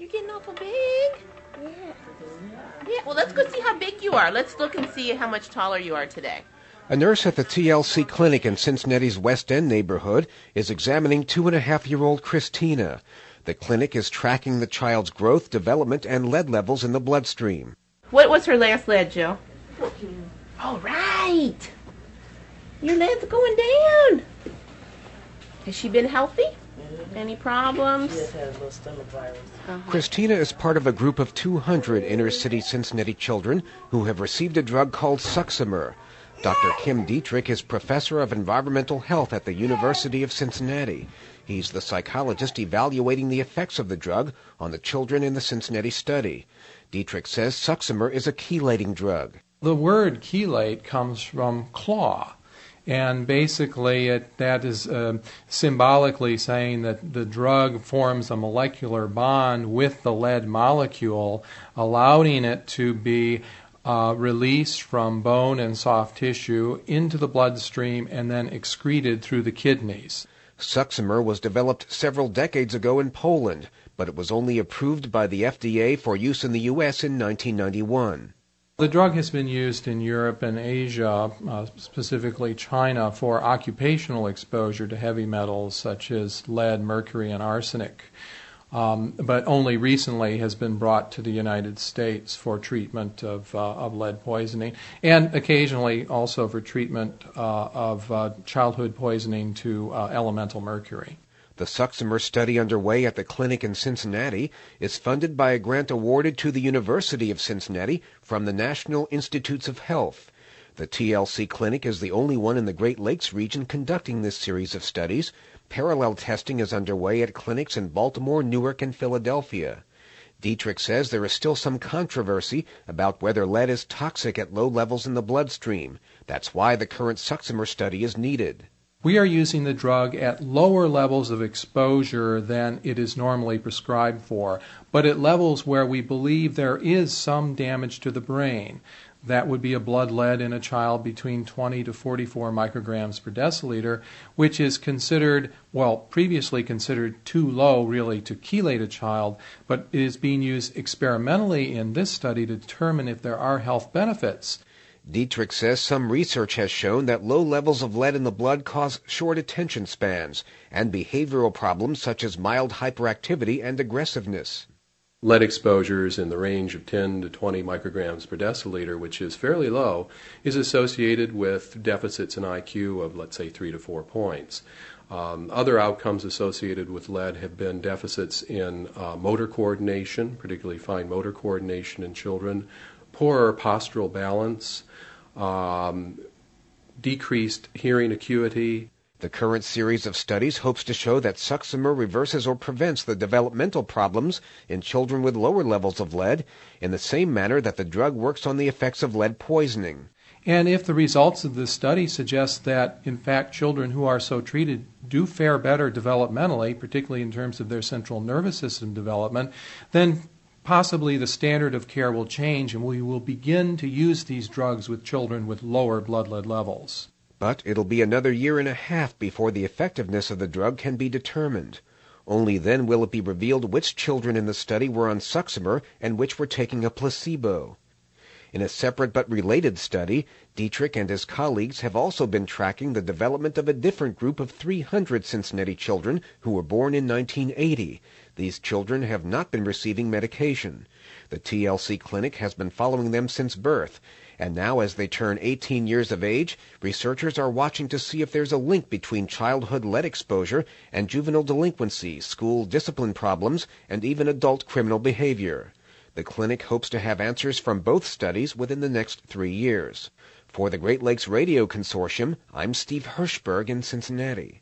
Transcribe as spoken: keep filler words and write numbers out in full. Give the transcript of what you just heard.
You're getting awful big. Yeah. Yeah, well, let's go see how big you are. Let's look and see how much taller you are today. A nurse at the T L C clinic in Cincinnati's West End neighborhood is examining two-and-a-half-year-old Christina. The clinic is tracking the child's growth, development, and lead levels in the bloodstream. What was her last lead, Jill? fourteen. All right. Your lead's going down. Has she been healthy? Mm-hmm. Any problems? She has had a little stomach virus. Uh-huh. Christina is part of a group of two hundred inner-city Cincinnati children who have received a drug called Suxamer. Doctor Kim Dietrich is professor of environmental health at the University of Cincinnati. He's the psychologist evaluating the effects of the drug on the children in the Cincinnati study. Dietrich says Suxamer is a chelating drug. The word chelate comes from claw, and basically it, that is uh, symbolically saying that the drug forms a molecular bond with the lead molecule, allowing it to be Uh, released from bone and soft tissue into the bloodstream and then excreted through the kidneys. Suxamer was developed several decades ago in Poland, but it was only approved by the F D A for use in the U S in nineteen ninety-one. The drug has been used in Europe and Asia, uh, specifically China, for occupational exposure to heavy metals such as lead, mercury, and arsenic. Um, but only recently has been brought to the United States for treatment of, uh, of lead poisoning, and occasionally also for treatment uh, of uh, childhood poisoning to uh, elemental mercury. The Suxamer study underway at the clinic in Cincinnati is funded by a grant awarded to the University of Cincinnati from the National Institutes of Health. The T L C clinic is the only one in the Great Lakes region conducting this series of studies. Parallel testing is underway at clinics in Baltimore, Newark, and Philadelphia. Dietrich says there is still some controversy about whether lead is toxic at low levels in the bloodstream. That's why the current Suxamer study is needed. We are using the drug at lower levels of exposure than it is normally prescribed for, but at levels where we believe there is some damage to the brain. That would be a blood lead in a child between twenty to forty-four micrograms per deciliter, which is considered, well, previously considered too low really to chelate a child, but it is being used experimentally in this study to determine if there are health benefits. Dietrich says some research has shown that low levels of lead in the blood cause short attention spans and behavioral problems such as mild hyperactivity and aggressiveness. Lead exposures in the range of ten to twenty micrograms per deciliter, which is fairly low, is associated with deficits in I Q of, let's say, three to four points. Um, other outcomes associated with lead have been deficits in uh, motor coordination, particularly fine motor coordination in children, poorer postural balance, um, decreased hearing acuity. The current series of studies hopes to show that Suxamer reverses or prevents the developmental problems in children with lower levels of lead in the same manner that the drug works on the effects of lead poisoning. And if the results of this study suggest that, in fact, children who are so treated do fare better developmentally, particularly in terms of their central nervous system development, then possibly the standard of care will change and we will begin to use these drugs with children with lower blood lead levels. But it'll be another year and a half before the effectiveness of the drug can be determined. Only then will it be revealed which children in the study were on Suxamer and which were taking a placebo. In a separate but related study, Dietrich and his colleagues have also been tracking the development of a different group of three hundred Cincinnati children who were born in nineteen eighty. These children have not been receiving medication. The T L C clinic has been following them since birth, and now as they turn eighteen years of age, researchers are watching to see if there's a link between childhood lead exposure and juvenile delinquency, school discipline problems, and even adult criminal behavior. The clinic hopes to have answers from both studies within the next three years. For the Great Lakes Radio Consortium, I'm Steve Hirschberg in Cincinnati.